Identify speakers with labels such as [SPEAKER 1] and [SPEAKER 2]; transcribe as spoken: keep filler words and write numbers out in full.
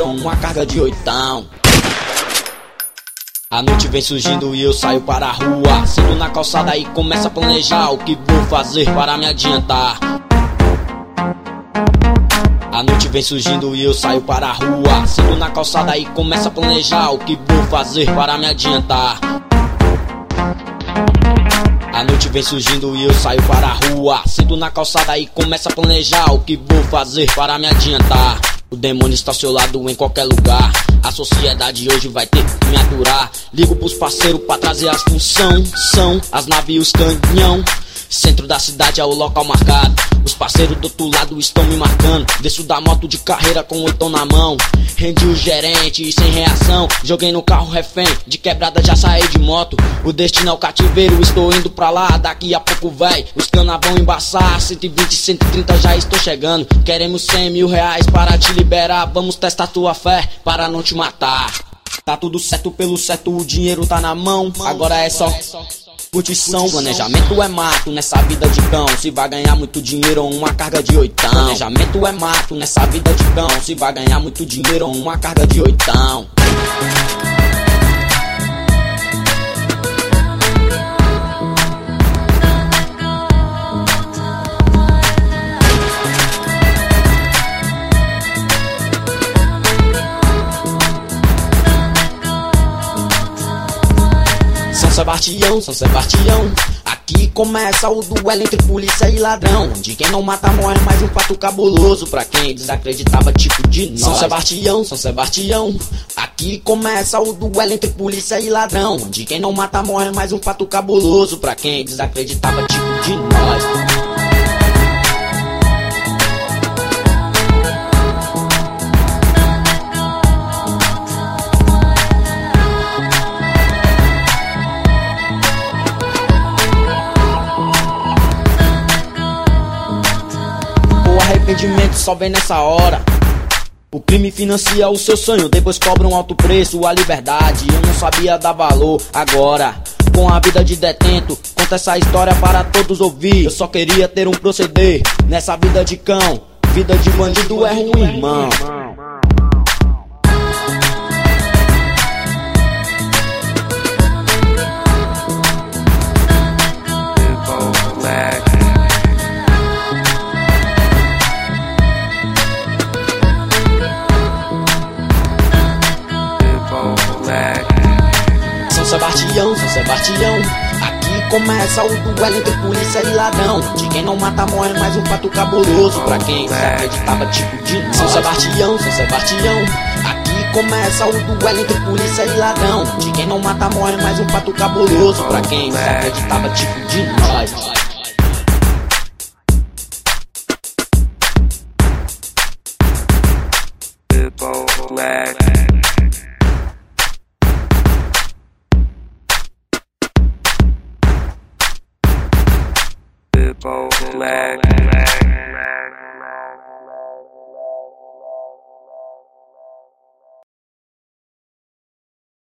[SPEAKER 1] dinheiro ou uma carga de oitão. A noite vem surgindo e eu saio para a rua. Sento na calçada e começo a planejar o que vou fazer para me adiantar. A noite vem surgindo e eu saio para a rua. Sento na calçada e começo a planejar o que vou fazer para me adiantar. A noite vem surgindo e eu saio para a rua. Sento na calçada e começo a planejar o que vou fazer para me adiantar. O demônio está ao seu lado em qualquer lugar. A sociedade hoje vai ter que me aturar. Ligo pros parceiros pra trazer as função. São as naves e os canhão. Centro da cidade é o local marcado. Os parceiros do outro lado estão me marcando. Desço da moto de carreira com oitão na mão. Rendi o gerente e sem reação. Joguei no carro refém, de quebrada já saí de moto. O destino é o cativeiro, estou indo pra lá. Daqui a pouco véi, os cana vão embaçar. Cento e vinte, cento e trinta já estou chegando. Queremos cem mil reais para te liberar. Vamos testar tua fé para não te matar. Tá tudo certo pelo certo, o dinheiro tá na mão. Agora é só curtição. Planejamento é mato nessa vida de cão. Se vai ganhar muito dinheiro ou uma carga de oitão. Planejamento é mato nessa vida de cão. Se vai ganhar muito dinheiro ou uma carga de oitão. São Sebastião, São Sebastião. Aqui começa o duelo entre polícia e ladrão. De quem não mata morre, mais um fato cabuloso pra quem desacreditava tipo de nós. São Sebastião, São Sebastião. Aqui começa o duelo entre polícia e ladrão. De quem não mata morre, mais um fato cabuloso pra quem desacreditava tipo de nós. Arrependimento só vem nessa hora. O crime financia o seu sonho, depois cobra um alto preço, a liberdade. Eu não sabia dar valor, agora com a vida de detento, conta essa história para todos ouvir. Eu só queria ter um proceder nessa vida de cão. Vida de bandido é ruim, irmão. São Sebastião, São Sebastião. Aqui começa o duelo entre polícia e ladrão. De quem não mata morre, mais um fato cabuloso pra quem desacreditava tipo de nós. São Sebastião, São Sebastião. Aqui começa o duelo entre polícia e ladrão. De quem não mata morre, mais um fato cabuloso pra quem desacreditava tipo de nós.
[SPEAKER 2] Black.